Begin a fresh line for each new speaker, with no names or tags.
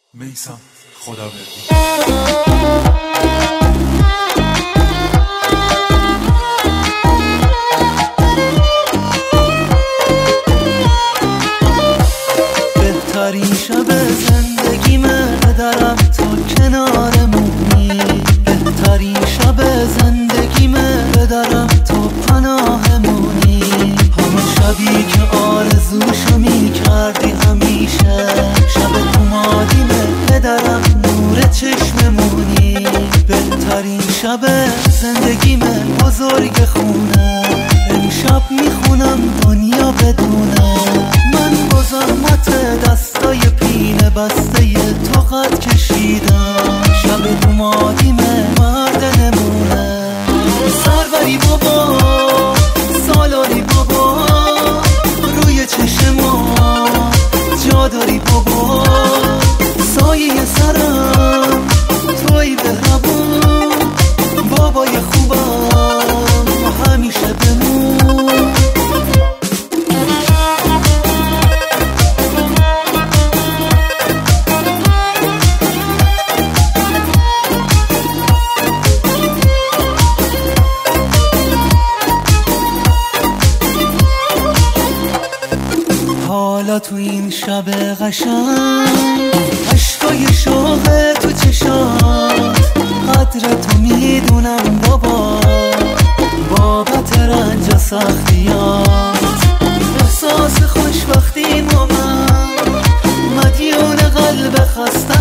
میثم خداوردی.
بهترین شب زندگیمه دارم تا کنارمونی، بهترین شب زندگیمه دارم تا پناهمونی، همون شبی که آرزوشو میکردی همیشه، شب اومدیمه پدرم نور چشممونی، بهترین شب زندگیمه بزرگ خونه، امشب میخونم دنیا بدونه، من با زحمت دستای پینه بسته تو قد کشیدم، شب اومدیمه مرد نمونه، سربری بابا سالاری بابا روی چشما جا داری بابا، سایه سرم توی بهربون، بابای خوبم همیشه بمون. حالا تو این شب قشنگ عشقای شوق تو چشات، قدر تو میدونم بابا بابت رنج و سختیات، احساس خوشبختی با من مدیون قلب خسته